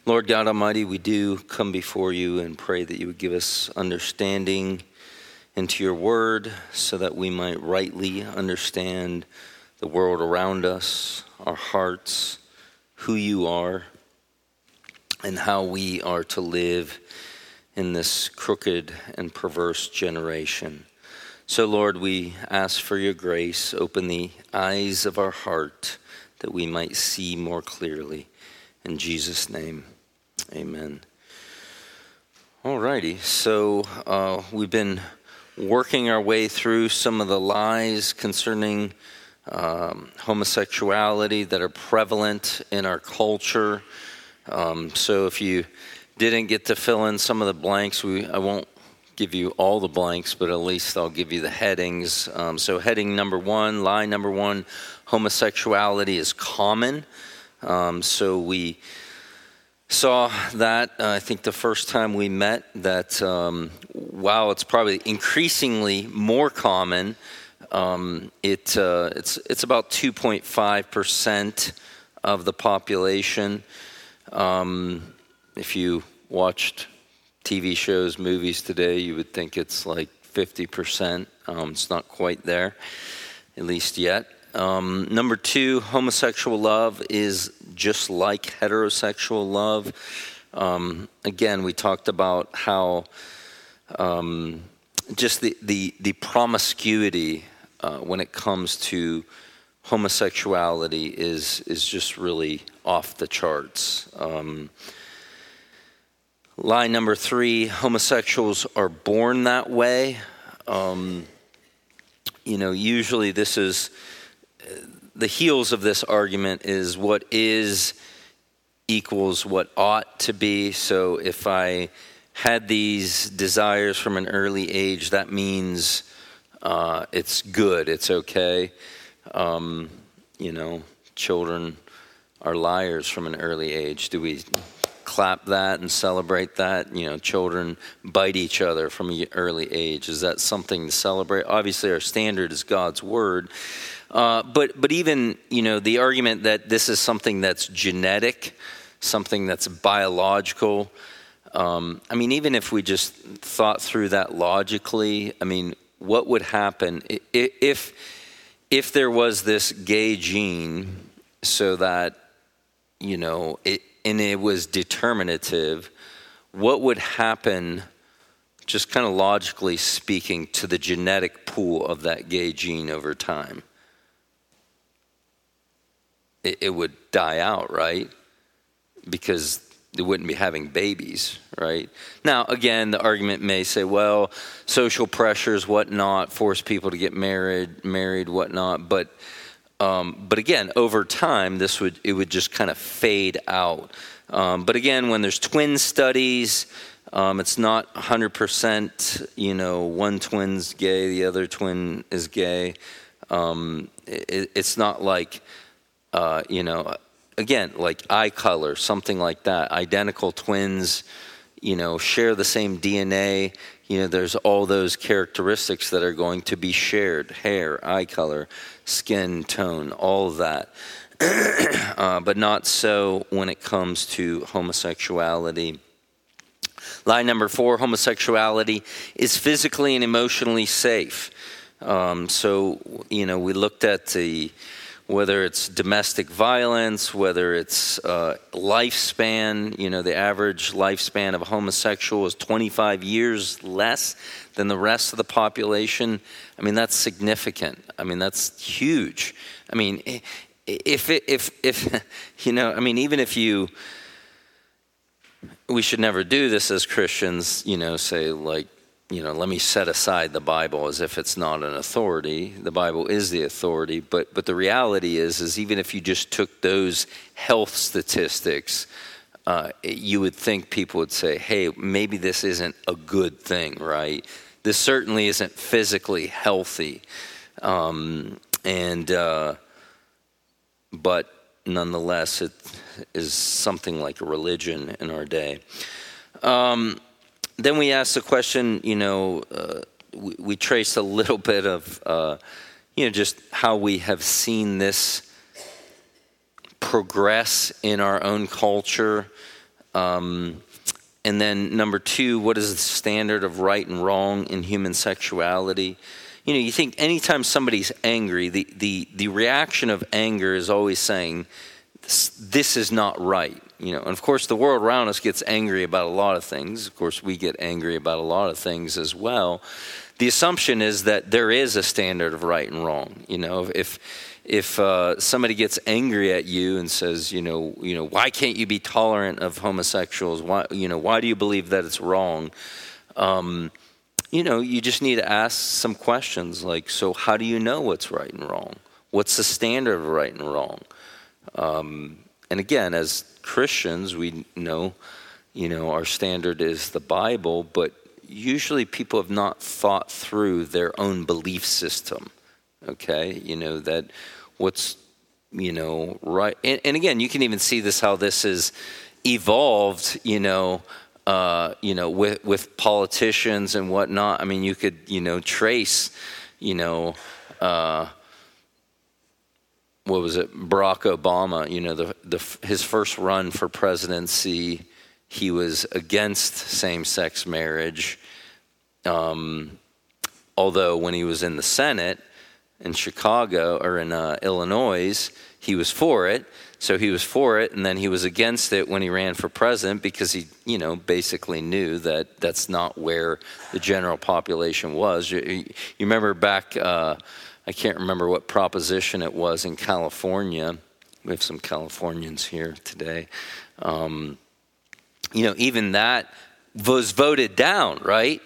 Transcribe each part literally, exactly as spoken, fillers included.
Lord God Almighty, we do come before you and pray that you would give us understanding into your word so that we might rightly understand the world around us, our hearts, who you are, and how we are to live in this crooked and perverse generation. So, Lord, we ask for your grace. Open the eyes of our heart that we might see more clearly. In Jesus' name, amen. All righty, so uh, we've been working our way through some of the lies concerning um, homosexuality that are prevalent in our culture. Um, so if you didn't get to fill in some of the blanks, we I won't give you all the blanks, but at least I'll give you the headings. Um, so heading number one, lie number one, homosexuality is common. Um, so we saw that, uh, I think the first time we met, that um, while it's probably increasingly more common, um, it uh, it's it's about two point five percent of the population. Um, if you watched T V shows, movies today, you would think it's like fifty percent. Um, it's not quite there, at least yet. Um, number two, homosexual love is just like heterosexual love. Um, again, we talked about how um, just the, the, the promiscuity uh, when it comes to homosexuality is is just really off the charts. Um, lie number three, homosexuals are born that way. Um, you know, usually this is, the heels of this argument is what is equals what ought to be. So if I had these desires from an early age, that means uh, it's good, it's okay. Um, you know, children are liars from an early age. Do we clap that and celebrate that? You know, children bite each other from an early age. Is that something to celebrate? Obviously, our standard is God's word. Uh, but but even, you know, the argument that this is something that's genetic, something that's biological. Um, I mean, even if we just thought through that logically, I mean, what would happen if if there was this gay gene so that, you know, it, and it was determinative, what would happen, just kind of logically speaking, to the genetic pool of that gay gene over time? It, it would die out, right? Because they wouldn't be having babies, right? Now, again, the argument may say, well, social pressures, whatnot, force people to get married, married, whatnot. But, um, but again, over time, this would it would just kind of fade out. Um, but again, when there's twin studies, um, it's not one hundred percent. You know, one twin's gay, the other twin is gay. Um, it, it's not like, uh, you know. Again, like eye color, something like that. Identical twins, you know, share the same D N A. You know, there's all those characteristics that are going to be shared. Hair, eye color, skin tone, all of that. uh, but not so when it comes to homosexuality. Lie number four, homosexuality is physically and emotionally safe. Um, so, you know, we looked at the... whether it's domestic violence, whether it's uh, lifespan, you know, the average lifespan of a homosexual is twenty-five years less than the rest of the population. I mean, that's significant. I mean, that's huge. I mean, if, if, if, you know, I mean, even if you, we should never do this as Christians, you know, say like, you know, let me set aside the Bible as if it's not an authority. The Bible is the authority, but but the reality is, is even if you just took those health statistics, uh, you would think people would say, hey, maybe this isn't a good thing, right? This certainly isn't physically healthy. Um, and, uh, but nonetheless, it is something like a religion in our day. Um, Then we asked the question, you know, uh, we, we traced a little bit of, uh, you know, just how we have seen this progress in our own culture. Um, and then number two, what is the standard of right and wrong in human sexuality? You know, you think anytime somebody's angry, the, the, the reaction of anger is always saying, this, this is not right. You know, and of course the world around us gets angry about a lot of things. Of course we get angry about a lot of things as well. The assumption is that there is a standard of right and wrong. You know, if if uh, somebody gets angry at you and says, you know, you know, why can't you be tolerant of homosexuals? Why, you know, why do you believe that it's wrong? Um, you know, you just need to ask some questions like, so how do you know what's right and wrong? What's the standard of right and wrong? Um, and again, as Christians, we know, you know, our standard is the Bible, but usually people have not thought through their own belief system. Okay, you know, that what's, you know, right. And, and again, you can even see this, how this is evolved, you know, uh, you know, with, with politicians and whatnot. I mean, you could, you know, trace, you know, uh, what was it, Barack Obama, you know, the, the his first run for presidency, he was against same-sex marriage. Um, although when he was in the Senate in Chicago or in uh, Illinois, he was for it. So he was for it, and then he was against it when he ran for president because he, you know, basically knew that that's not where the general population was. You, you remember back, uh, I can't remember what proposition it was in California. We have some Californians here today. Um, you know, even that was voted down, right?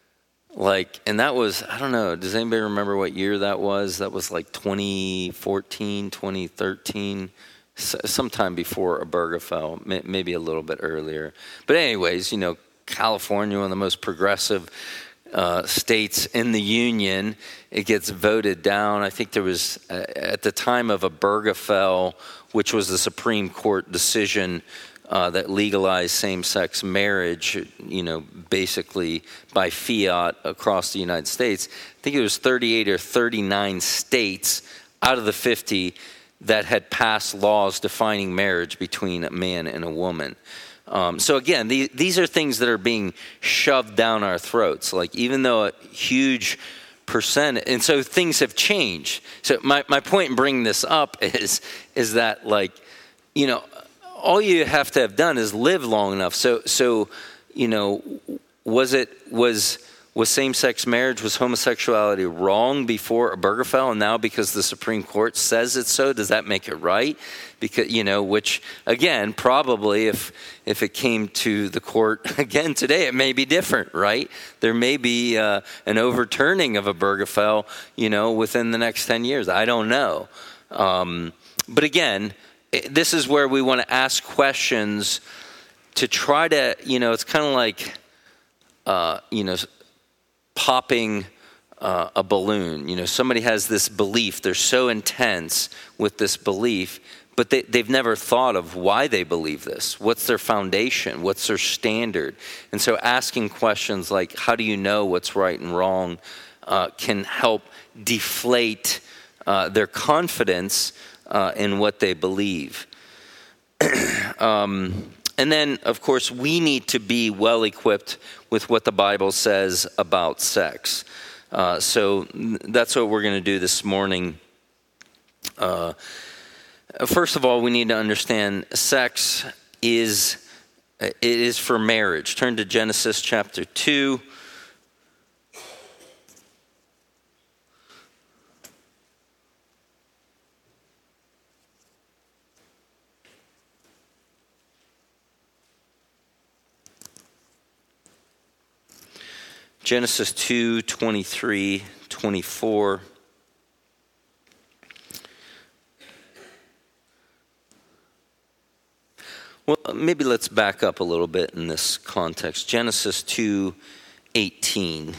Like, and that was, I don't know, does anybody remember what year that was? That was like twenty fourteen, twenty thirteen, sometime before Obergefell, maybe a little bit earlier. But anyways, you know, California, one of the most progressive uh, states in the Union, it gets voted down. I think there was, uh, at the time of Obergefell, which was the Supreme Court decision Uh, that legalized same-sex marriage, you know, basically by fiat across the United States. I think it was thirty-eight or thirty-nine states out of the fifty that had passed laws defining marriage between a man and a woman. Um, so again, the, these are things that are being shoved down our throats. Like, even though a huge percent, and so things have changed. So my, my point in bringing this up is, is that, like, you know, all you have to have done is live long enough. So, so, you know, was it was was same-sex marriage, was homosexuality wrong before Obergefell, and now because the Supreme Court says it's so, does that make it right? Because, you know, which again, probably if if it came to the court again today, it may be different, right? There may be uh, an overturning of Obergefell, you know, within the next ten years. I don't know, um, but again, this is where we want to ask questions to try to, you know, it's kind of like, uh, you know, popping uh, a balloon. You know, somebody has this belief. They're so intense with this belief, but they, they've never thought of why they believe this. What's their foundation? What's their standard? And so asking questions like, how do you know what's right and wrong, uh, can help deflate uh, their confidence Uh, in what they believe. um, and then, of course, we need to be well equipped with what the Bible says about sex. Uh, so that's what we're going to do this morning. Uh, first of all, we need to understand sex is it is for marriage. Turn to Genesis chapter two. Genesis two, twenty-three, twenty-four. Well, maybe let's back up a little bit in this context. Genesis two, eighteen.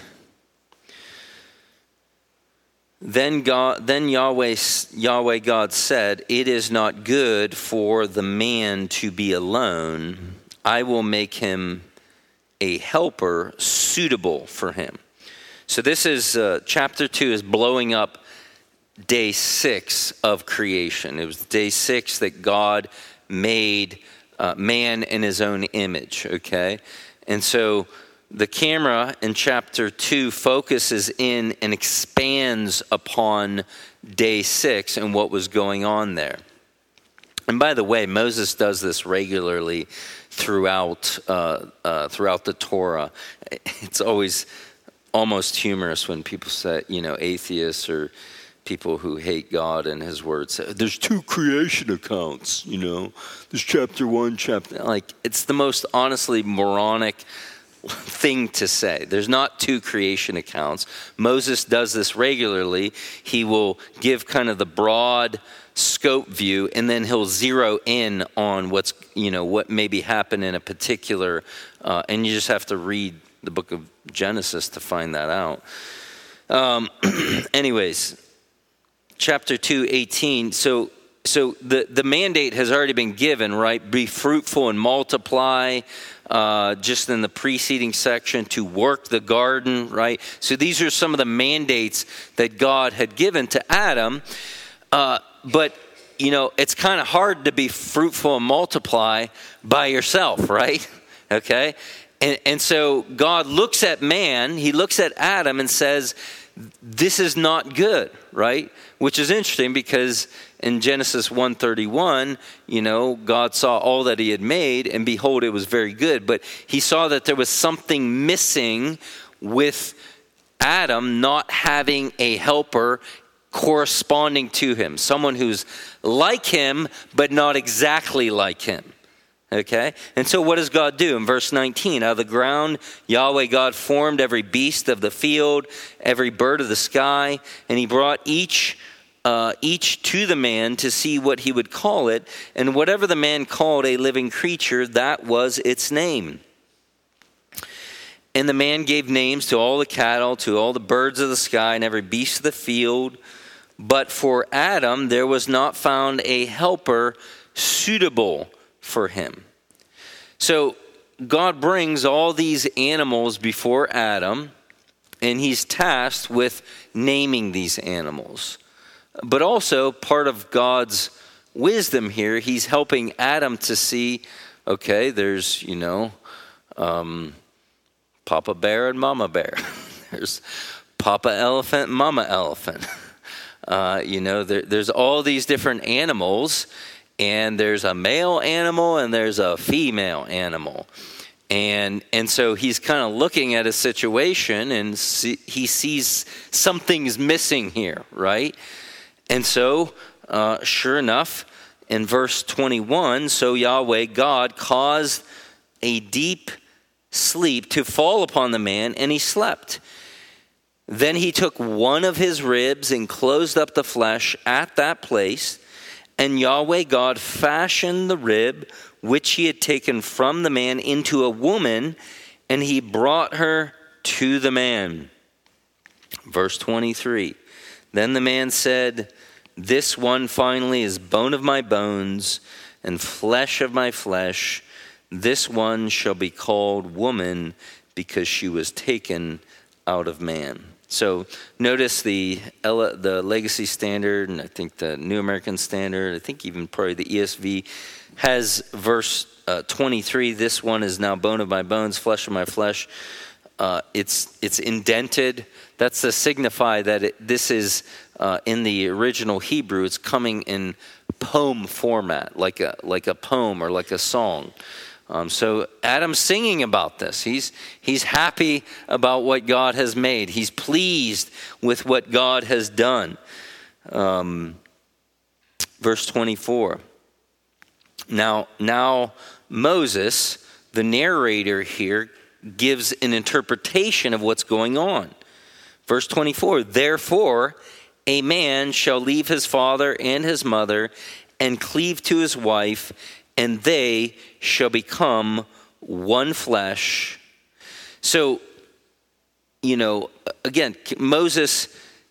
Then God, then Yahweh, Yahweh God said, "It is not good for the man to be alone. I will make him a helper suitable for him." So this is, uh, chapter two is blowing up day six of creation. It was day six that God made uh, man in his own image, okay? And so the camera in chapter two focuses in and expands upon day six and what was going on there. And by the way, Moses does this regularly throughout uh, uh, throughout the Torah. It's always almost humorous when people say, you know, atheists or people who hate God and his word say, there's two creation accounts, you know. There's chapter one, chapter... Like, it's the most honestly moronic thing to say. There's not two creation accounts. Moses does this regularly. He will give kind of the broad scope view, and then he'll zero in on what's, you know, what maybe happened in a particular, uh, and you just have to read the book of Genesis to find that out. Um, anyways, chapter two, eighteen. So, so the, the mandate has already been given, right? Be fruitful and multiply, uh, just in the preceding section, to work the garden, right? So these are some of the mandates that God had given to Adam. Uh, but, you know, it's kind of hard to be fruitful and multiply by yourself, right? Okay? And, and so God looks at man, he looks at Adam and says, this is not good, right? Which is interesting because in Genesis one thirty-one, you know, God saw all that he had made, and behold, it was very good. But he saw that there was something missing with Adam not having a helper corresponding to him, someone who's like him, but not exactly like him. Okay? And so what does God do? In verse nineteen, out of the ground, Yahweh God formed every beast of the field, every bird of the sky, and he brought each uh, each to the man to see what he would call it. And whatever the man called a living creature, that was its name. And the man gave names to all the cattle, to all the birds of the sky, and every beast of the field. But for Adam, there was not found a helper suitable for him. So God brings all these animals before Adam, and he's tasked with naming these animals. But also, part of God's wisdom here, he's helping Adam to see, okay, there's, you know, um, Papa Bear and Mama Bear. There's Papa Elephant and Mama Elephant. Uh, you know, there, there's all these different animals, and there's a male animal and there's a female animal. And and so he's kind of looking at a situation, and see, he sees something's missing here, right? And so, uh, sure enough, in verse twenty-one, so Yahweh God caused a deep sleep to fall upon the man, and he slept. Then he took one of his ribs and closed up the flesh at that place. And Yahweh God fashioned the rib which he had taken from the man into a woman, and he brought her to the man. Verse twenty-three. Then the man said, this one finally is bone of my bones and flesh of my flesh. This one shall be called woman, because she was taken out of man. So notice the the Legacy Standard, and I think the New American Standard, I think even probably the E S V, has verse uh, twenty-three. This one is now bone of my bones, flesh of my flesh. Uh, it's it's indented. That's to signify that it, this is uh, in the original Hebrew. It's coming in poem format, like a like a poem or like a song. Um, so Adam's singing about this. He's he's happy about what God has made. He's pleased with what God has done. Um, verse twenty-four. Now, now Moses, the narrator here, gives an interpretation of what's going on. Verse twenty-four. Therefore, a man shall leave his father and his mother and cleave to his wife, and they shall become one flesh. So, you know, again, Moses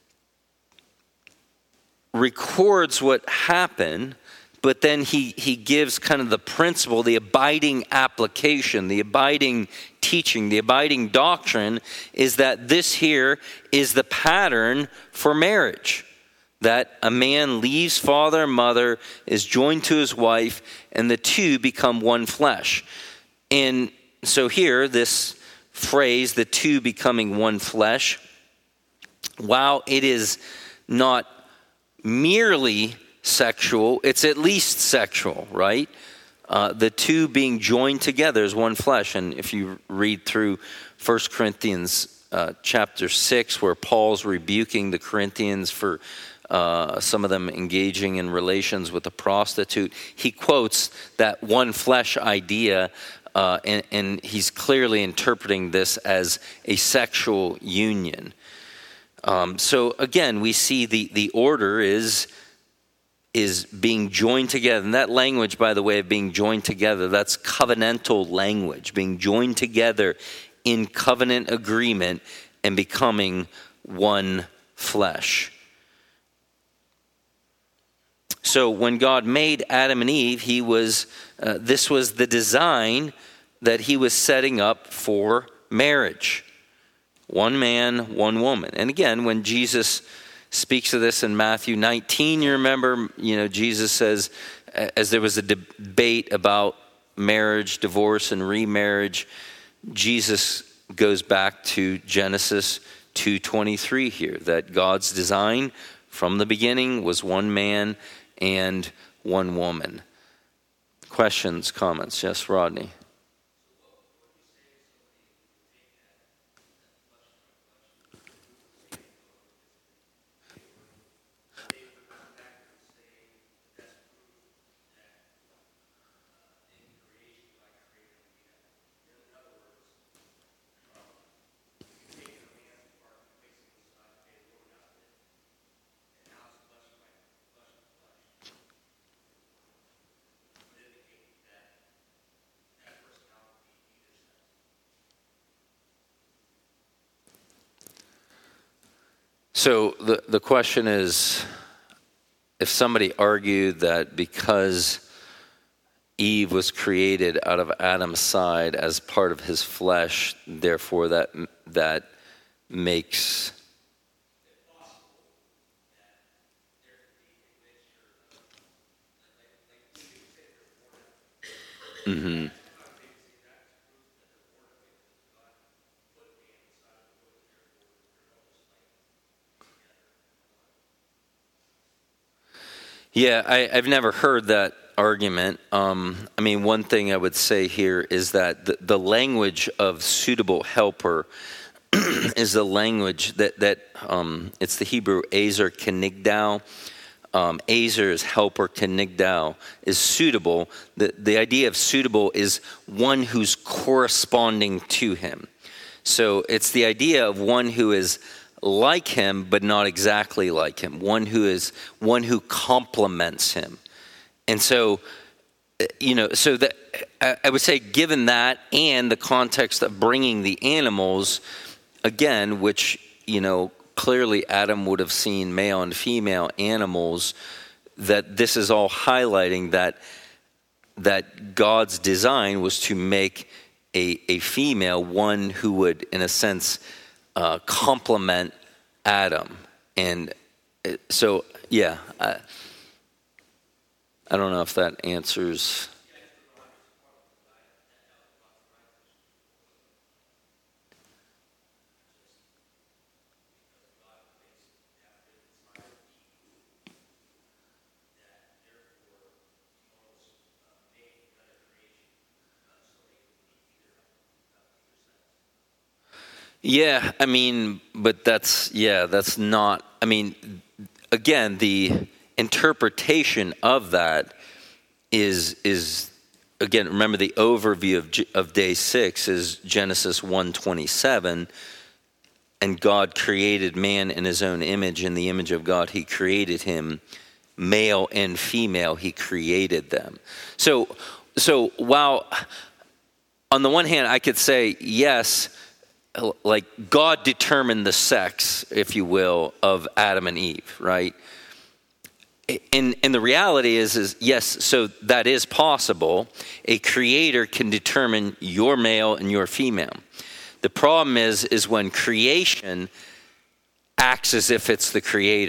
records what happened, but then he, he gives kind of the principle, the abiding application, the abiding teaching, the abiding doctrine is that this here is the pattern for marriage. that a man leaves father and mother, is joined to his wife, and the two become one flesh. And so here, this phrase, the two becoming one flesh, while it is not merely sexual, it's at least sexual, right? Uh, the two being joined together as one flesh. And if you read through First Corinthians uh, chapter six, where Paul's rebuking the Corinthians for uh, some of them engaging in relations with a prostitute, he quotes that one flesh idea, uh, and, and he's clearly interpreting this as a sexual union. Um, so again, we see the, the order is is being joined together. And that language, by the way, of being joined together, that's covenantal language, being joined together in covenant agreement and becoming one flesh. So when God made Adam and Eve, he was uh, this was the design that he was setting up for marriage. One man, one woman. And again, when Jesus speaks of this in Matthew nineteen, you remember, you know, Jesus says, as there was a debate about marriage, divorce, and remarriage, Jesus goes back to Genesis two twenty-three here, that God's design from the beginning was one man and one woman. Questions, comments? Yes, Rodney. So the, the question is, if somebody argued that because Eve was created out of Adam's side as part of his flesh, therefore that that makes mm-hmm. Yeah, I, I've never heard that argument. Um, I mean, one thing I would say here is that the, the language of suitable helper is the language that, that um, it's the Hebrew Ezer Kenigdal. Um, Ezer is helper, Kenigdal is suitable. The, the idea of suitable is one who's corresponding to him. So it's the idea of one who is like him, but not exactly like him. One who is one who complements him. And so, you know, so that I would say, given that and the context of bringing the animals, again, which, you know, clearly Adam would have seen male and female animals, that this is all highlighting that that God's design was to make a, a female, one who would, in a sense, Uh, complement Adam. And so, yeah, I, I don't know if that answers. Yeah, I mean, but that's, yeah, that's not, I mean, again, the interpretation of that is, is again, remember the overview of, of day six is Genesis one twenty-seven, and God created man in his own image. In the image of God, he created him, male and female, he created them. So, so while on the one hand, I could say, yes, like God determined the sex, if you will, of Adam and Eve, right? And, and the reality is, is, yes, so that is possible. A creator can determine your male and your female. The problem is, is when creation acts as if it's the creator.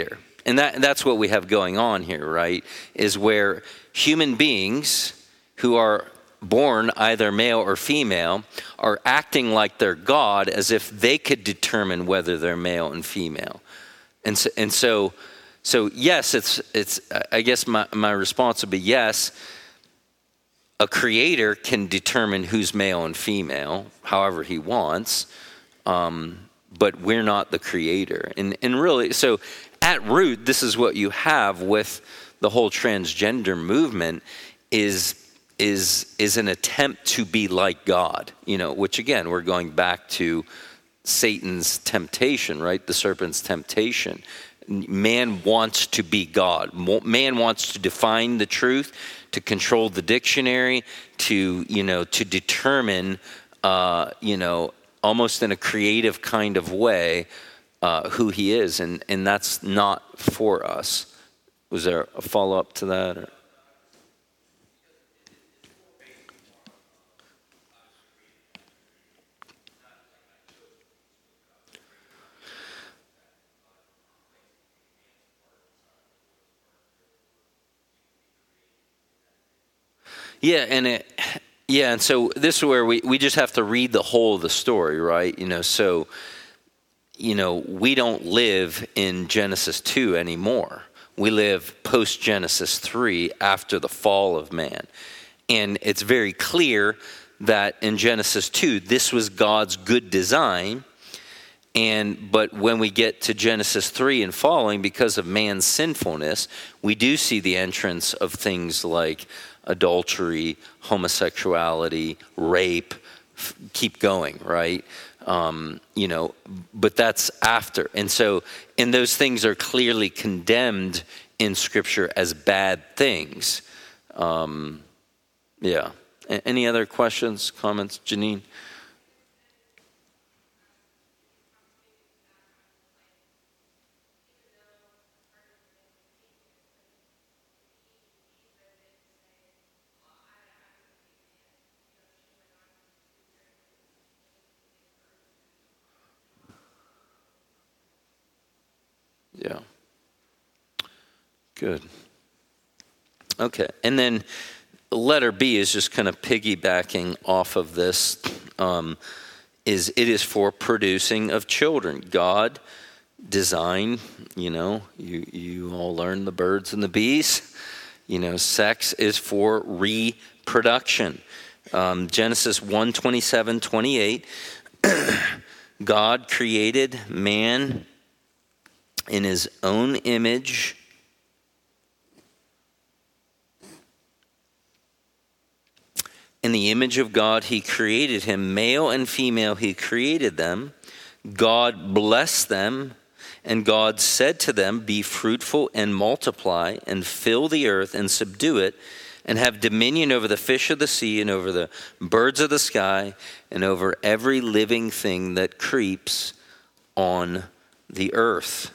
And that that's what we have going on here, right? Is where human beings who are born either male or female are acting like they're God, as if they could determine whether they're male and female. And so, and so, so yes, it's it's. I guess my, my response would be yes. A creator can determine who's male and female, however he wants, um, but we're not the creator. And and really, so at root, this is what you have with the whole transgender movement is is is an attempt to be like God, you know, which again, we're going back to Satan's temptation, right? The serpent's temptation. Man wants to be God. Man wants to define the truth, to control the dictionary, to, you know, to determine, uh, you know, almost in a creative kind of way, uh, who he is. And, and that's not for us. Was there a follow-up to that? Or? Yeah, and it, yeah, and so this is where we, we just have to read the whole of the story, right? You know, so, you know, we don't live in Genesis two anymore. We live post-Genesis three after the fall of man. And it's very clear that in Genesis two, this was God's good design. And but when we get to Genesis three and following, because of man's sinfulness, we do see the entrance of things like adultery, homosexuality, rape, f- keep going, right? Um, you know, but that's after. And so, and those things are clearly condemned in Scripture as bad things. Um, yeah. A- any other questions, comments, Janine? Yeah. Good. Okay. And then letter B is just kind of piggybacking off of this, um, is it is for producing of children. God designed, you know, you, you all learn the birds and the bees. You know, sex is for reproduction. Um, Genesis one, twenty-seven, twenty-eight, God created man in his own image. In the image of God, he created him. Male and female, he created them. God blessed them. And God said to them, be fruitful and multiply and fill the earth and subdue it and have dominion over the fish of the sea and over the birds of the sky and over every living thing that creeps on the earth.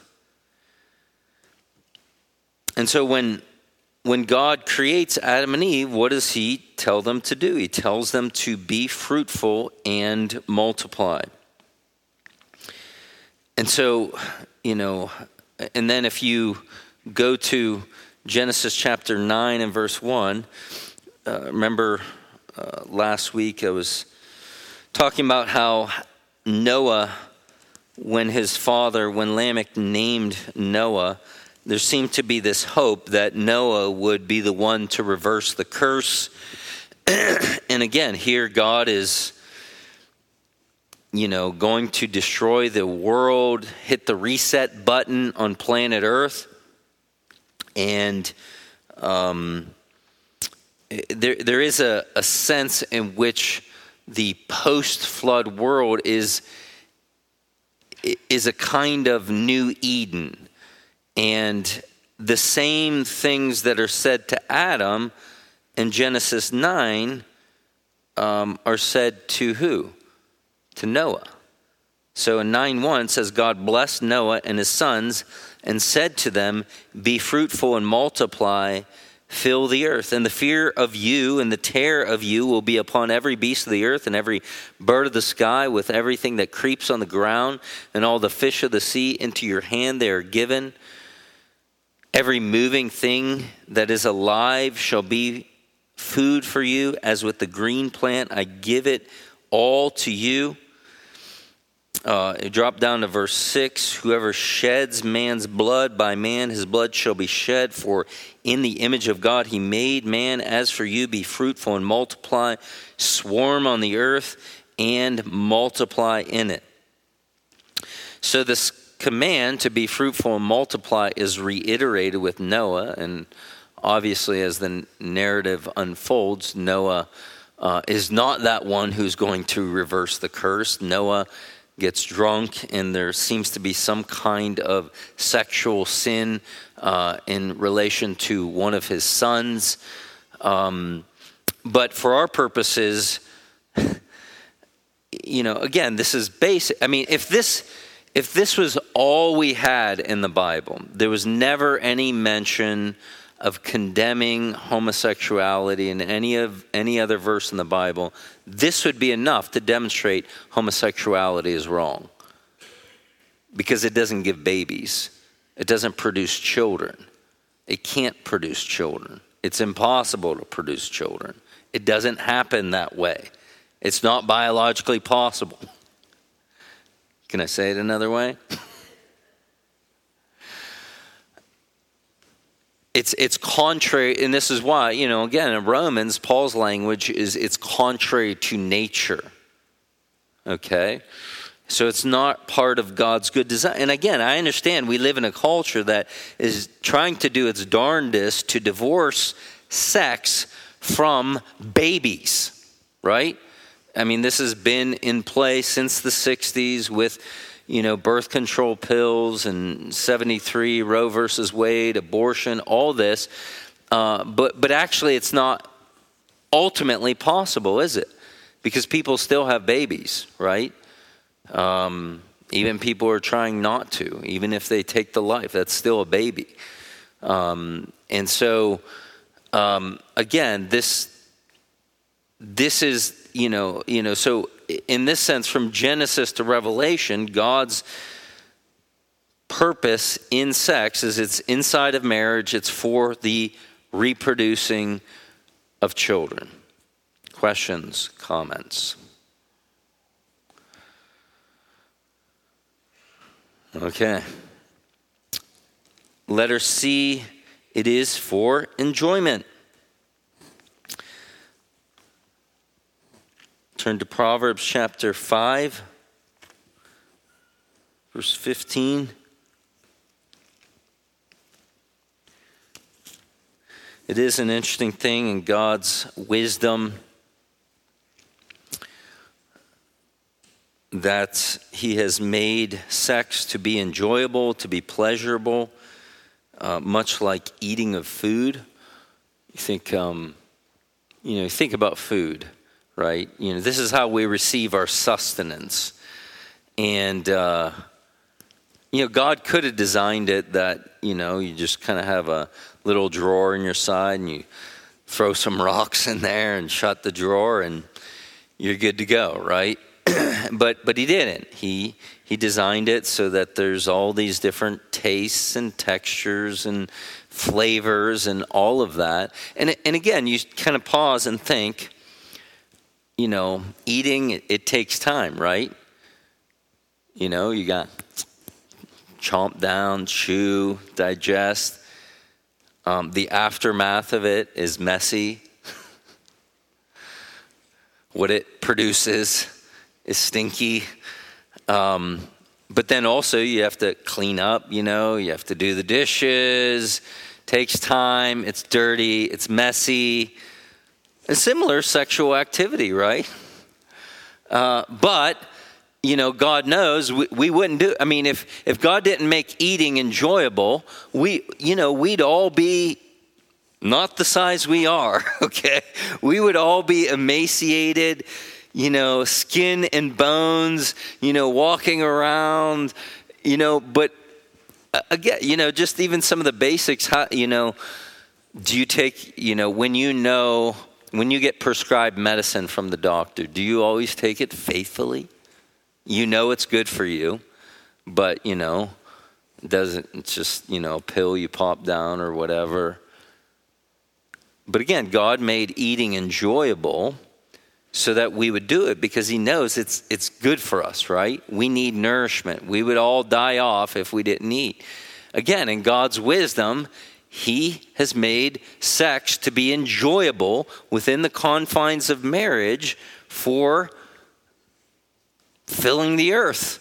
And so when when God creates Adam and Eve, what does he tell them to do? He tells them to be fruitful and multiply. And so, you know, and then if you go to Genesis chapter nine and verse one, uh, remember uh, last week I was talking about how Noah, when his father, when Lamech named Noah, there seemed to be this hope that Noah would be the one to reverse the curse. And again, here God is, you know, going to destroy the world, hit the reset button on planet Earth. And um, there there is a, a sense in which the post-flood world is, is a kind of new Eden. And the same things that are said to Adam in Genesis nine um, are said to who? To Noah. So in nine one it says, God blessed Noah and his sons and said to them, be fruitful and multiply, fill the earth. And the fear of you and the terror of you will be upon every beast of the earth and every bird of the sky with everything that creeps on the ground and all the fish of the sea. Into your hand they are given. Every moving thing that is alive shall be food for you, as with the green plant, I give it all to you. Uh, drop down to verse six. Whoever sheds man's blood, by man his blood shall be shed. For in the image of God he made man. As for you, be fruitful and multiply. Swarm on the earth and multiply in it. So this command to be fruitful and multiply is reiterated with Noah. And obviously as the narrative unfolds, Noah uh, is not that one who's going to reverse the curse. Noah gets drunk, and there seems to be some kind of sexual sin uh, in relation to one of his sons. Um, but for our purposes, you know, again, this is basic. I mean, if this if this was all we had in the Bible, there was never any mention of condemning homosexuality in any of any other verse in the Bible, this would be enough to demonstrate homosexuality is wrong. Because it doesn't give babies. It doesn't produce children. It can't produce children. It's impossible to produce children. It doesn't happen that way. It's not biologically possible. Can I say it another way? It's it's contrary, and this is why, you know, again, in Romans, Paul's language is it's contrary to nature. Okay? So it's not part of God's good design. And again, I understand we live in a culture that is trying to do its darndest to divorce sex from babies, right? I mean, this has been in play since the sixties with, you know, birth control pills and seventy-three, Roe versus Wade, abortion, all this. Uh, but but actually it's not ultimately possible, is it? Because people still have babies, right? Um, even people are trying not to. Even if they take the life, that's still a baby. Um, and so, um, again, this this is, you know, you know, so in this sense, from Genesis to Revelation, God's purpose in sex is it's inside of marriage. It's for the reproducing of children. Questions, comments? Okay. Letter C, it is for enjoyment. Turn to Proverbs chapter five, verse fifteen. It is an interesting thing in God's wisdom that he has made sex to be enjoyable, to be pleasurable, uh, much like eating of food. You think, um, you know, you think about food. Right? You know, this is how we receive our sustenance. And, uh, you know, God could have designed it that, you know, you just kind of have a little drawer in your side and you throw some rocks in there and shut the drawer and you're good to go, right? but but he didn't. He he designed it so that there's all these different tastes and textures and flavors and all of that. And and again, you kind of pause and think, you know, eating, it, it takes time, right? You know, you got chomp down, chew, digest. Um, the aftermath of it is messy. What it produces is stinky. Um, but then also you have to clean up, you know, you have to do the dishes. Takes time, it's dirty, it's messy. A similar sexual activity, right? Uh, but, you know, God knows we, we wouldn't do, I mean, if, if God didn't make eating enjoyable, we, you know, we'd all be not the size we are, okay? We would all be emaciated, you know, skin and bones, you know, walking around, you know, but again, you know, just even some of the basics, how, you know, do you take, you know, when you know, when you get prescribed medicine from the doctor, do you always take it faithfully? You know it's good for you, but, you know, It doesn't, it's just, you know, a pill you pop down or whatever. But again, God made eating enjoyable so that we would do it because he knows it's it's good for us, right? We need nourishment. We would all die off if we didn't eat. Again, in God's wisdom, he has made sex to be enjoyable within the confines of marriage for filling the earth.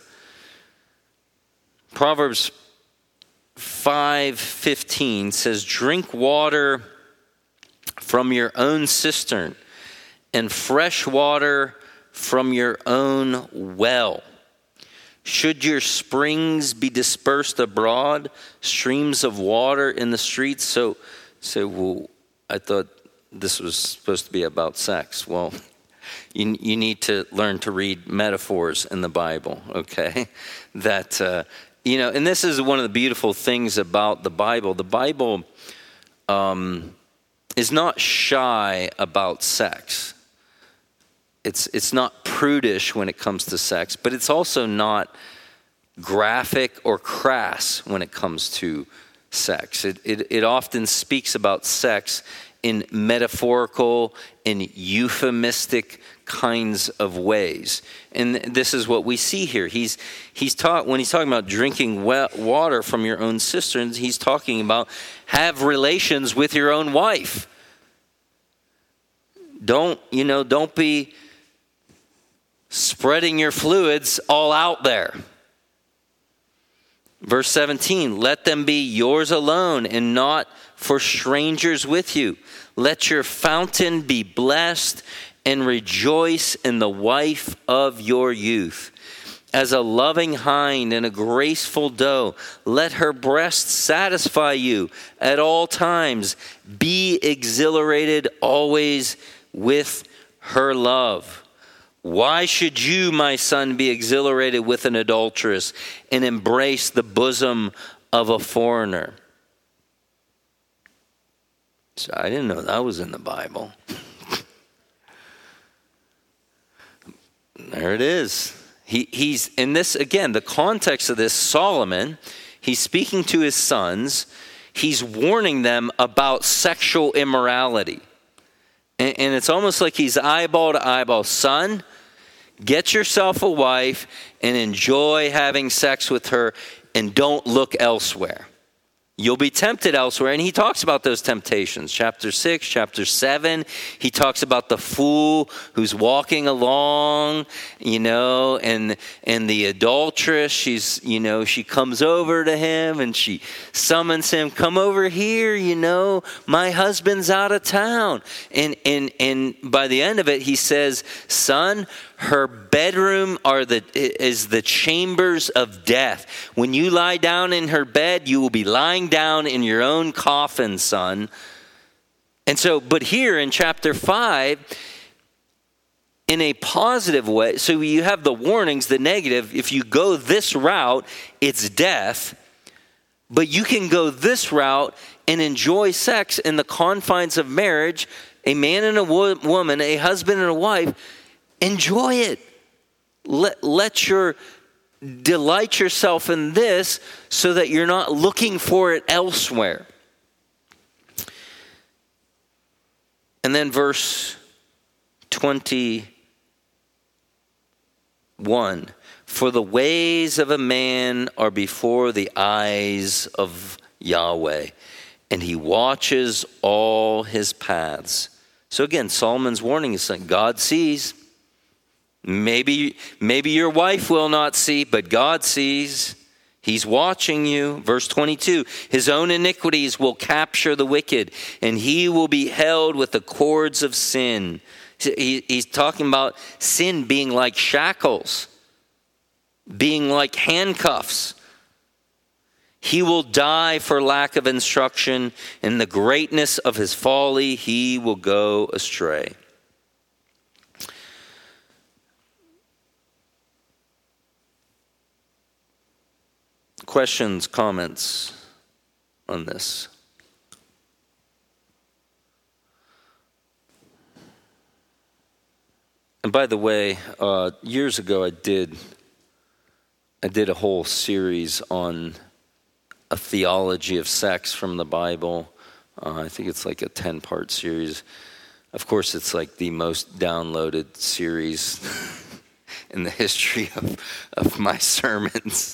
Proverbs five fifteen says, drink water from your own cistern and fresh water from your own well. Should your springs be dispersed abroad, streams of water in the streets? So, so well, I thought this was supposed to be about sex. Well, you you need to learn to read metaphors in the Bible, okay? That, uh, you know, and this is one of the beautiful things about the Bible. The Bible um, is not shy about sex. It's it's not prudish when it comes to sex, but it's also not graphic or crass when it comes to sex. It it, it often speaks about sex in metaphorical and euphemistic kinds of ways. And this is what we see here. He's he's taught when he's talking about drinking wet water from your own cisterns, he's talking about have relations with your own wife. Don't, you know, don't be spreading your fluids all out there. Verse seventeen, let them be yours alone and not for strangers with you. Let your fountain be blessed and rejoice in the wife of your youth. As a loving hind and a graceful doe, let her breast satisfy you at all times. Be exhilarated always with her love. Why should you, my son, be exhilarated with an adulteress and embrace the bosom of a foreigner? So I didn't know that was in the Bible. There it is. He, he's in this, again, the context of this, Solomon, he's speaking to his sons. He's warning them about sexual immorality. And, and it's almost like he's eyeball to eyeball. Son, get yourself a wife and enjoy having sex with her and don't look elsewhere. You'll be tempted elsewhere. And he talks about those temptations. Chapter six, chapter seven, he talks about the fool who's walking along, you know, and and the adulteress, she's, you know, she comes over to him and she summons him, come over here, you know, my husband's out of town. And and and by the end of it, he says, son, her bedroom are the is the chambers of death. When you lie down in her bed, you will be lying down in your own coffin, son. And so, but here in chapter five, in a positive way, so you have the warnings, the negative. If you go this route, it's death. But you can go this route and enjoy sex in the confines of marriage, a man and a wo- woman, a husband and a wife. Enjoy it. Let, let your delight yourself in this so that you're not looking for it elsewhere. And then verse twenty-one. For the ways of a man are before the eyes of Yahweh, and he watches all his paths. So again, Solomon's warning is saying God sees. Maybe, maybe your wife will not see, but God sees. He's watching you. Verse twenty-two, his own iniquities will capture the wicked, and he will be held with the cords of sin. He, he's talking about sin being like shackles, being like handcuffs. He will die for lack of instruction. In the greatness of his folly, he will go astray. Questions, comments on this? And by the way, uh, years ago I did I did a whole series on a theology of sex from the Bible. Uh, I think it's like a ten-part series. Of course, it's like the most downloaded series in the history of, of my sermons.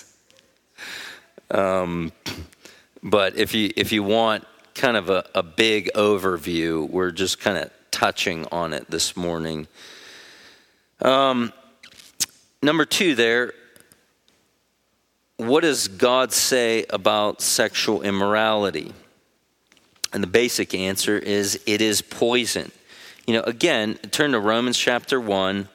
Um, but if you if you want kind of a, a big overview, we're just kind of touching on it this morning. Um, number two there, what does God say about sexual immorality? And the basic answer is it is poison. You know, again, turn to Romans chapter one.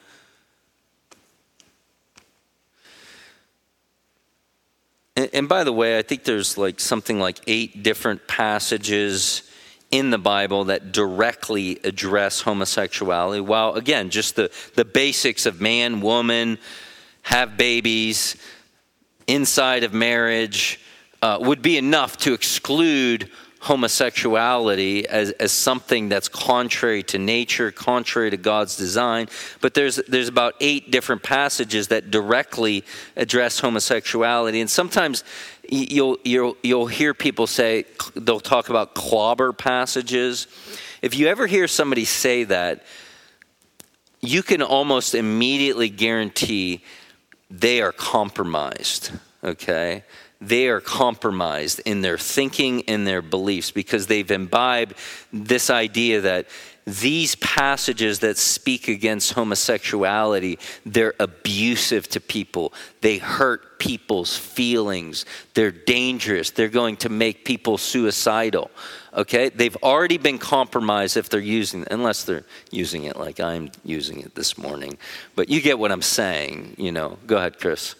And, and by the way, I think there's like something like eight different passages in the Bible that directly address homosexuality. While, again, just the, the basics of man, woman, have babies, inside of marriage, uh, would be enough to exclude homosexuality as, as something that's contrary to nature, contrary to God's design. But there's there's about eight different passages that directly address homosexuality. And sometimes you'll you'll you'll hear people say, they'll talk about clobber passages. If you ever hear somebody say that, you can almost immediately guarantee they are compromised, okay? They are compromised in their thinking, in their beliefs, because they've imbibed this idea that these passages that speak against homosexuality, they're abusive to people. They hurt people's feelings. They're dangerous. They're going to make people suicidal. Okay? They've already been compromised if they're using it, unless they're using it like I'm using it this morning. But you get what I'm saying, you know. Go ahead, Chris.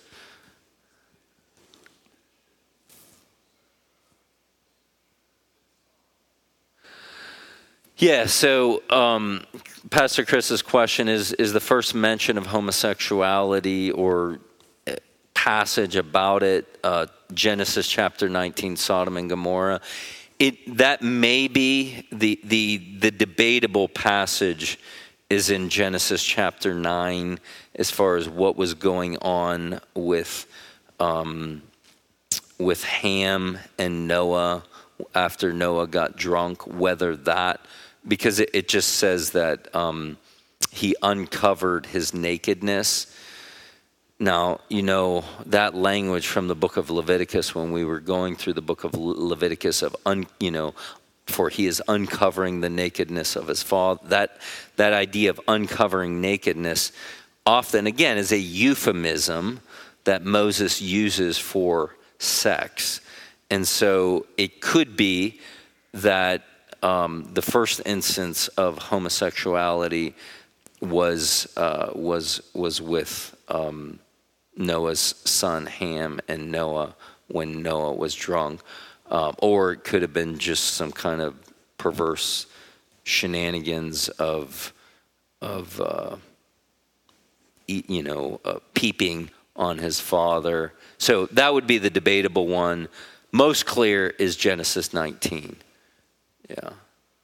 Yeah, so um, Pastor Chris's question is, is the first mention of homosexuality or passage about it, uh, Genesis chapter nineteen, Sodom and Gomorrah. It, that may be the, the, the debatable passage is in Genesis chapter nine as far as what was going on with, um, with Ham and Noah after Noah got drunk, whether that... Because it, it just says that um, he uncovered his nakedness. Now, you know, that language from the book of Leviticus, when we were going through the book of Leviticus of, un, you know, for he is uncovering the nakedness of his father. That, that idea of uncovering nakedness often, again, is a euphemism that Moses uses for sex. And so it could be that Um, the first instance of homosexuality was uh, was was with um, Noah's son Ham and Noah when Noah was drunk, um, or it could have been just some kind of perverse shenanigans of of uh, you know uh, peeping on his father. So that would be the debatable one. Most clear is Genesis nineteen. Yeah.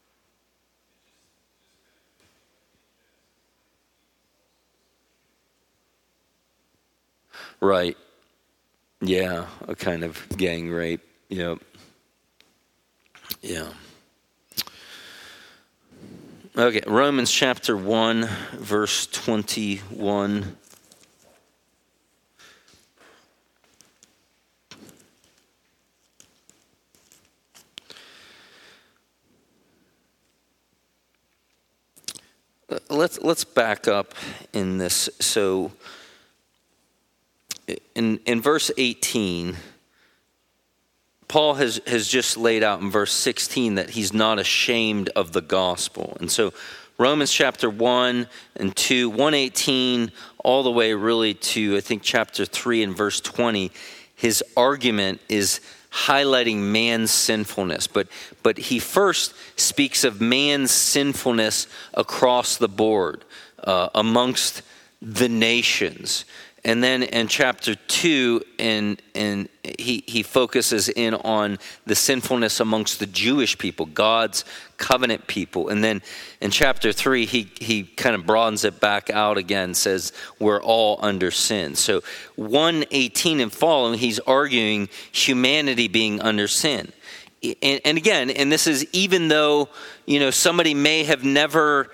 Right. Yeah, a kind of gang rape. Yep. Yeah. Okay, Romans chapter one, verse twenty-one. Let's let's back up in this. So in in verse eighteen, Paul has, has just laid out in verse sixteen that he's not ashamed of the gospel. And so Romans chapter one and two, one eighteen, all the way really to, I think, chapter three and verse twenty, his argument is highlighting man's sinfulness. But but he first speaks of man's sinfulness across the board, uh, amongst the nations. And then in chapter two, and and he he focuses in on the sinfulness amongst the Jewish people, God's covenant people. And then in chapter three, he he kind of broadens it back out again, says we're all under sin. So one eighteen and following, he's arguing humanity being under sin. And, and again, and this is even though, you know, somebody may have never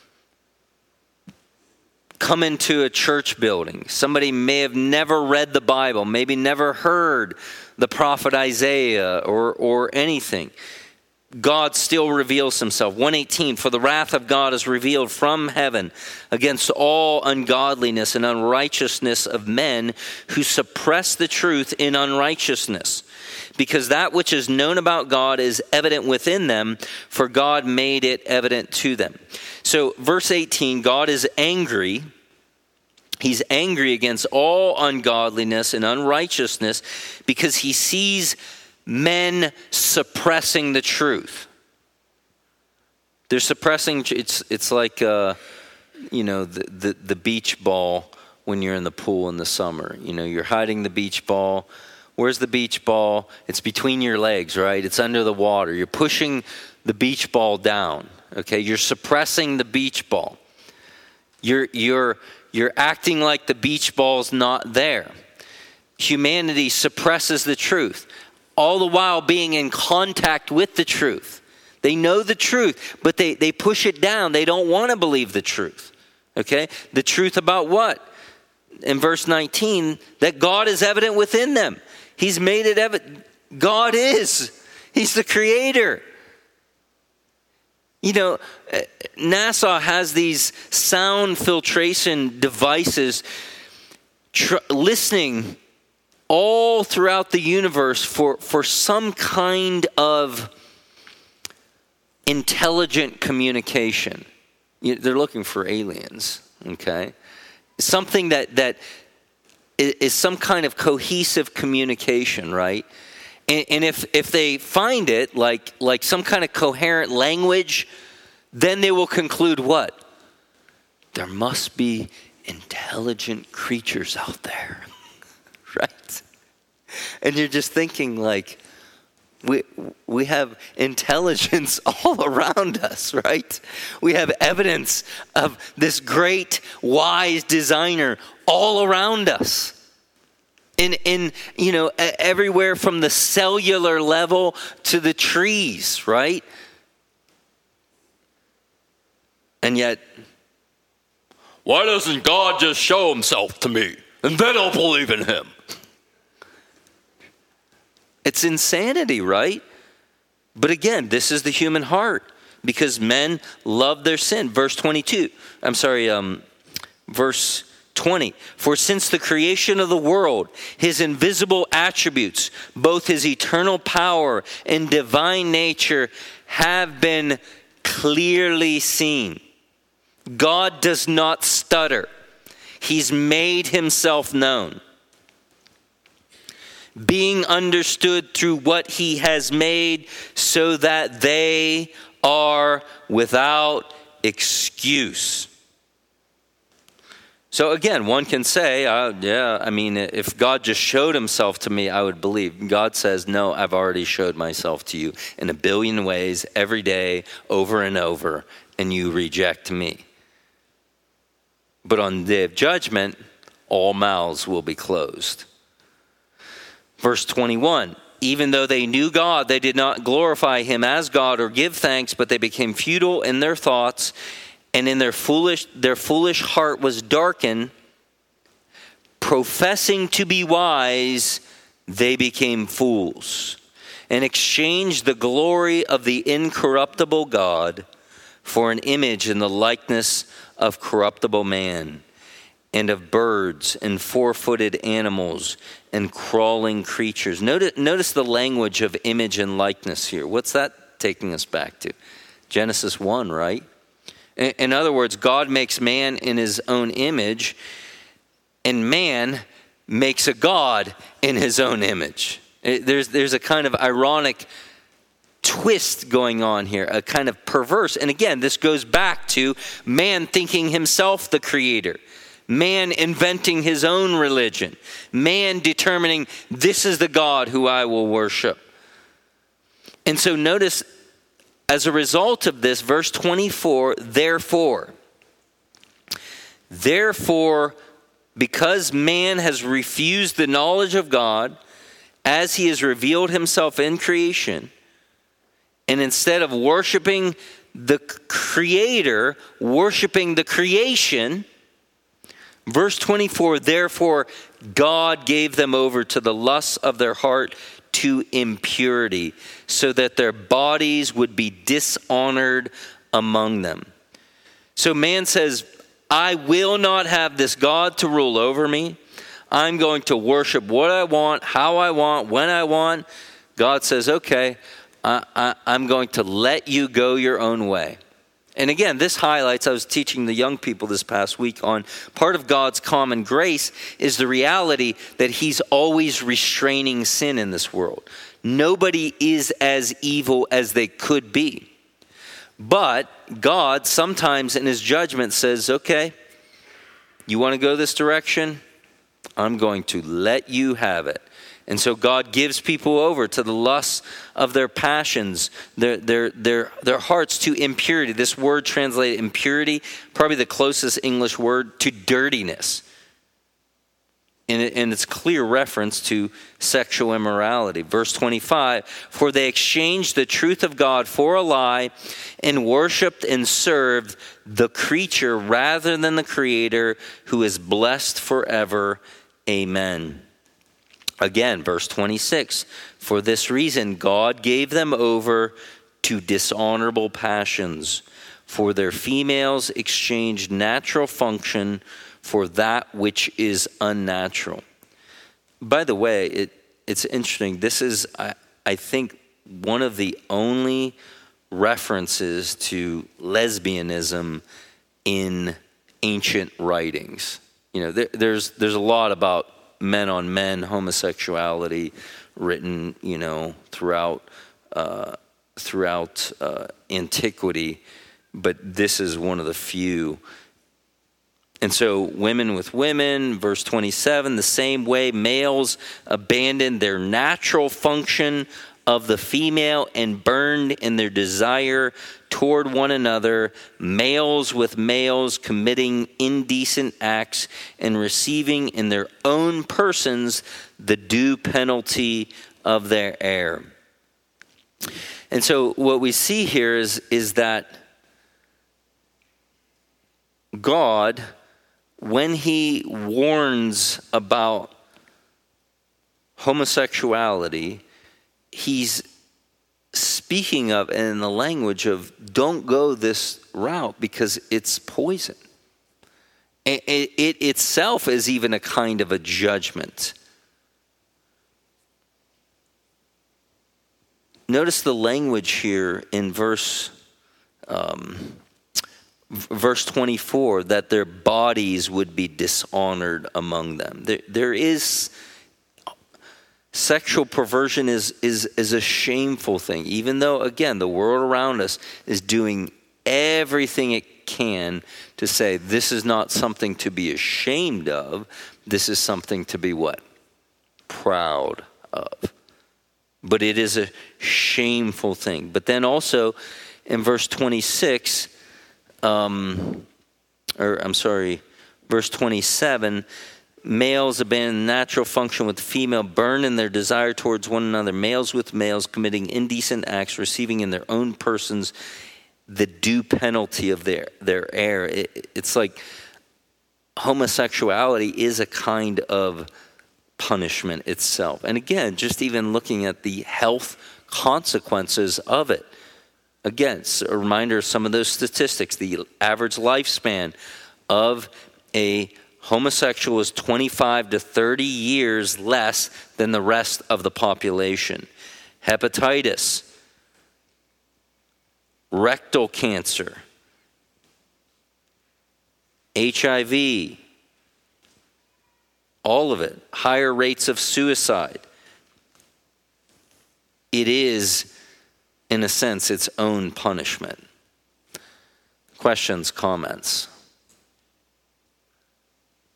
come into a church building. Somebody may have never read the Bible, maybe never heard the prophet Isaiah or or anything. God still reveals himself. one eighteen, for the wrath of God is revealed from heaven against all ungodliness and unrighteousness of men who suppress the truth in unrighteousness. Because that which is known about God is evident within them, for God made it evident to them. So verse eighteen, God is angry. He's angry against all ungodliness and unrighteousness because he sees men suppressing the truth. They're suppressing, it's it's like, uh, you know, the, the, the beach ball when you're in the pool in the summer. You know, you're hiding the beach ball. Where's the beach ball? It's between your legs, right? It's under the water. You're pushing the beach ball down, okay? You're suppressing the beach ball. You're, you're, you're acting like the beach ball's not there. Humanity suppresses the truth, all the while being in contact with the truth. They know the truth, but they, they push it down. They don't want to believe the truth, okay? The truth about what? In verse nineteen, that God is evident within them. He's made it evident. God is. He's the creator. You know, NASA has these sound filtration devices tr- listening all throughout the universe for, for some kind of intelligent communication. You, they're looking for aliens, okay? Something that, that is, is some kind of cohesive communication, right? And, and if if they find it, like like some kind of coherent language, then they will conclude what? There must be intelligent creatures out there, right? And you're just thinking like, we we have intelligence all around us, right? We have evidence of this great, wise designer all around us. In, in, you know, everywhere from the cellular level to the trees, right? And yet, why doesn't God just show himself to me? And then I'll believe in him. It's insanity, right? But again, this is the human heart. Because men love their sin. Verse twenty-two. I'm sorry, um, verse twenty. For since the creation of the world, his invisible attributes, both his eternal power and divine nature, have been clearly seen. God does not stutter. He's made himself known, being understood through what he has made, so that they are without excuse. So again, one can say, uh, yeah, I mean, if God just showed himself to me, I would believe. God says, no, I've already showed myself to you in a billion ways, every day, over and over, and you reject me. But on the day of judgment, all mouths will be closed. Verse twenty-one, even though they knew God, they did not glorify him as God or give thanks, but they became futile in their thoughts, and in their foolish their foolish heart was darkened. Professing to be wise, they became fools, and exchanged the glory of the incorruptible God for an image in the likeness of corruptible man, and of birds and four-footed animals and crawling creatures. Notice, notice the language of image and likeness here. What's that taking us back to? Genesis one, right? In, in other words, God makes man in his own image, and man makes a God in his own image. It, there's, there's a kind of ironic twist going on here, a kind of perverse. And again, this goes back to man thinking himself the creator. Man inventing his own religion. Man determining this is the God who I will worship. And so notice, as a result of this, verse twenty-four, therefore. Therefore, because man has refused the knowledge of God as he has revealed himself in creation, and instead of worshiping the Creator, worshiping the creation, verse twenty-four, therefore God gave them over to the lusts of their heart to impurity, so that their bodies would be dishonored among them. So man says, I will not have this God to rule over me. I'm going to worship what I want, how I want, when I want. God says, okay, I, I, I'm going to let you go your own way. And again, this highlights, I was teaching the young people this past week on part of God's common grace is the reality that he's always restraining sin in this world. Nobody is as evil as they could be. But God sometimes in his judgment says, okay, you want to go this direction? I'm going to let you have it. And so God gives people over to the lusts of their passions, their, their, their, their hearts to impurity. This word translated impurity, probably the closest English word to dirtiness. And, it, and it's clear reference to sexual immorality. Verse twenty-five, for they exchanged the truth of God for a lie and worshiped and served the creature rather than the Creator, who is blessed forever. Amen. Again, verse twenty-six, for this reason God gave them over to dishonorable passions, for their females exchanged natural function for that which is unnatural. By the way, it, it's interesting. This is, I, I think, one of the only references to lesbianism in ancient writings. You know, there, there's there's a lot about men on men homosexuality written, you know, throughout uh, throughout uh, antiquity, but this is one of the few. And so women with women, verse twenty-seven, the same way males abandoned their natural function of the female and burned in their desire toward one another, males with males committing indecent acts and receiving in their own persons the due penalty of their error. And so what we see here is, is that God, when he warns about homosexuality, he's speaking of, and in the language of, don't go this route because it's poison. It, it, it itself is even a kind of a judgment. Notice the language here in verse um, verse twenty-four, that their bodies would be dishonored among them. There, there is sexual perversion is, is, is a shameful thing, even though, again, the world around us is doing everything it can to say this is not something to be ashamed of. This is something to be what? Proud of. But it is a shameful thing. But then also in verse twenty-six, um, or I'm sorry, verse twenty-seven, males abandon natural function with female, burn in their desire towards one another, males with males committing indecent acts, receiving in their own persons the due penalty of their, their error. It, it's like homosexuality is a kind of punishment itself. And again, just even looking at the health consequences of it. Again, it's a reminder of some of those statistics. The average lifespan of a homosexual is twenty-five to thirty years less than the rest of the population. Hepatitis, rectal cancer, H I V, all of it, higher rates of suicide. It is, in a sense, its own punishment. Questions, comments?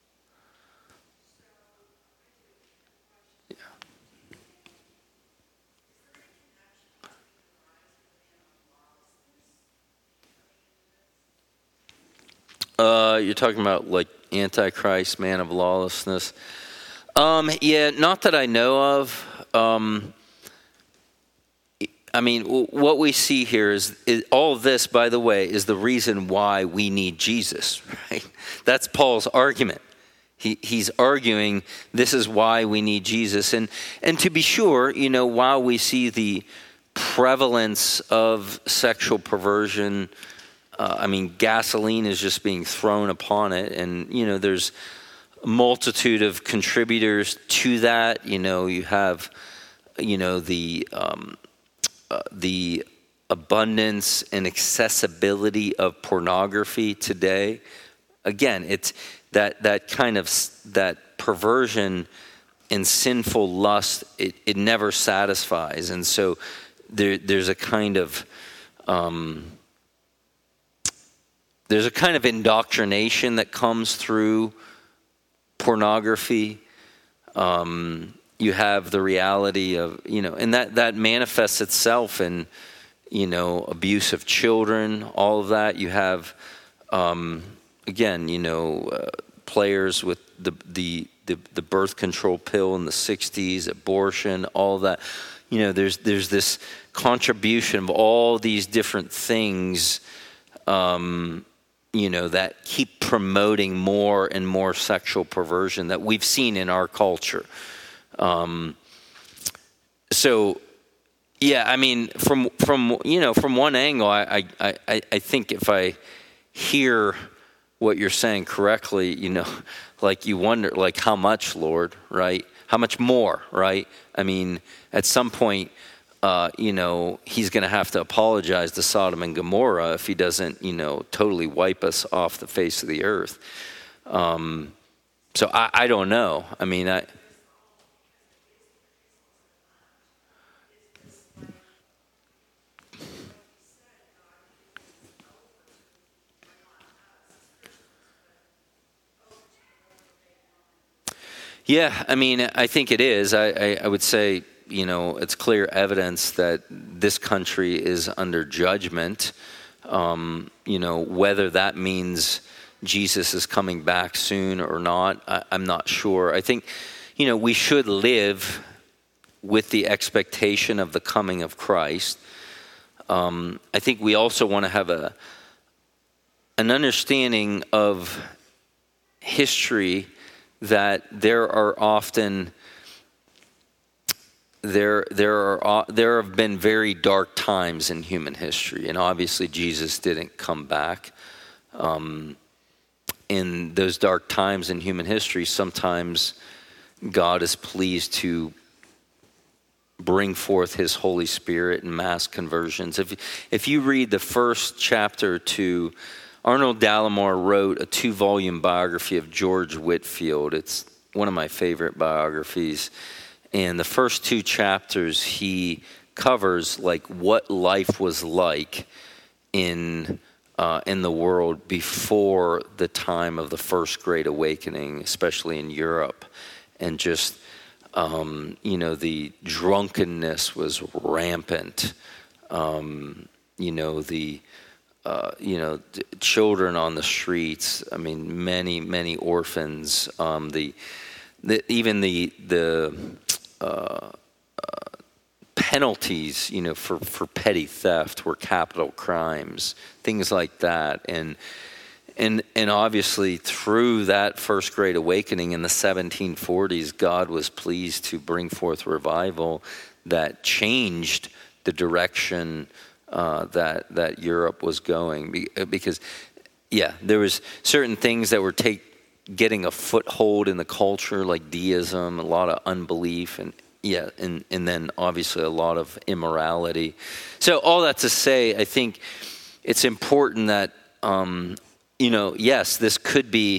Uh, you're talking about like Antichrist, man of lawlessness. Um, yeah, not that I know of. Um, I mean, w- what we see here is, is all of this, by the way, is the reason why we need Jesus, right? That's Paul's argument. He, he's arguing this is why we need Jesus. And, and to be sure, you know, while we see the prevalence of sexual perversion, uh, I mean, gasoline is just being thrown upon it. And, you know, there's a multitude of contributors to that. You know, you have, you know, the um, uh, the abundance and accessibility of pornography today. Again, it's that that kind of that perversion and sinful lust. It, it never satisfies, and so there, there's a kind of um, there's a kind of indoctrination that comes through pornography. Um, you have the reality of, you know, and that, that manifests itself in, you know, abuse of children, all of that. You have, um, again, you know, uh, players with the, the, the, the birth control pill in the sixties, abortion, all of that. You know, there's, there's this contribution of all these different things, um, you know, that keep promoting more and more sexual perversion that we've seen in our culture. Um, so, yeah, I mean, from from you know, from one angle, I I, I I think if I hear what you're saying correctly, you know, like you wonder, like how much, Lord, right? How much more, right? I mean, at some point, Uh, you know, he's going to have to apologize to Sodom and Gomorrah if he doesn't, you know, totally wipe us off the face of the earth. Um, so I, I don't know. I mean, I. Yeah, I mean, I think it is. I, I, I would say, you know, it's clear evidence that this country is under judgment. Um, you know, whether that means Jesus is coming back soon or not, I, I'm not sure. I think, you know, we should live with the expectation of the coming of Christ. Um, I think we also want to have a an understanding of history that there are often There, there are there have been very dark times in human history, and obviously Jesus didn't come back. Um, in those dark times in human history, sometimes God is pleased to bring forth His Holy Spirit in mass conversions. If if you read the first chapter to Arnold Dallimore wrote a two-volume biography of George Whitefield. It's one of my favorite biographies. And the first two chapters, he covers like what life was like in uh, in the world before the time of the First Great Awakening, especially in Europe, and just um, you know the drunkenness was rampant. Um, you know the uh, you know children on the streets. I mean, many many orphans. Um, the, the even the the Uh, uh, penalties, you know, for, for petty theft were capital crimes, things like that, and and and obviously through that First Great Awakening in the seventeen forties, God was pleased to bring forth revival that changed the direction uh, that that Europe was going, because, yeah, there was certain things that were take. getting a foothold in the culture, like deism, a lot of unbelief, and yeah, and, and then obviously a lot of immorality. So all that to say, I think it's important that, um, you know, yes, this could be,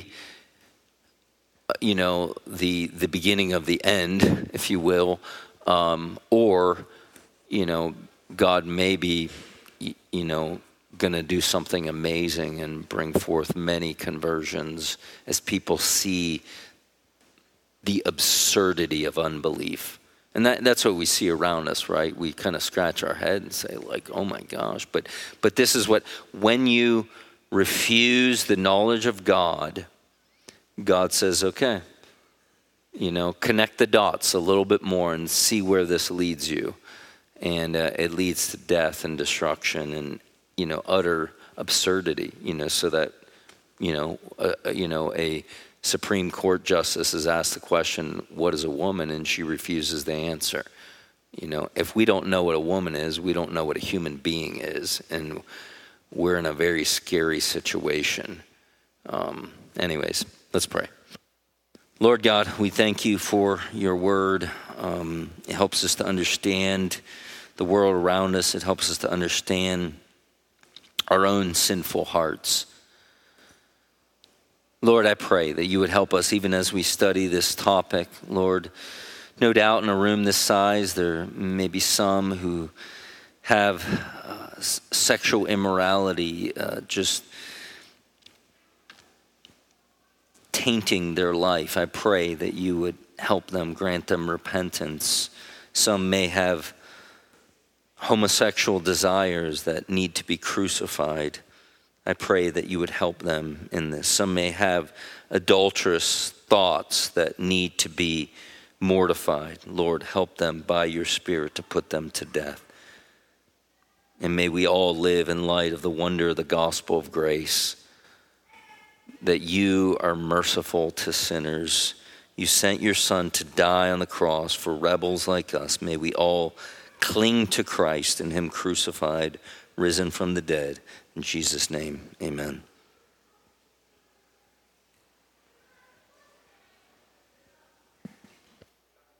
you know, the the beginning of the end, if you will, um, or, you know, God may be, you know, going to do something amazing and bring forth many conversions as people see the absurdity of unbelief. And that, that's what we see around us, right? We kind of scratch our head and say, like, oh my gosh. But but this is what, when you refuse the knowledge of God, God says, okay, you know, connect the dots a little bit more and see where this leads you. And uh, it leads to death and destruction and, you know, utter absurdity, you know, so that, you know, uh, you know, a Supreme Court justice is asked the question, what is a woman? And she refuses the answer. You know, if we don't know what a woman is, we don't know what a human being is. And we're in a very scary situation. Um, anyways, let's pray. Lord God, we thank you for your word. Um, it helps us to understand the world around us. It helps us to understand our own sinful hearts. Lord, I pray that you would help us even as we study this topic. Lord, no doubt in a room this size, there may be some who have uh, s- sexual immorality uh, just tainting their life. I pray that you would help them, grant them repentance. Some may have homosexual desires that need to be crucified. I pray that you would help them in this. Some may have adulterous thoughts that need to be mortified. Lord, help them by your Spirit to put them to death. And may we all live in light of the wonder of the gospel of grace, that you are merciful to sinners. You sent your Son to die on the cross for rebels like us. May we all cling to Christ and him crucified, risen from the dead. In Jesus' name, amen.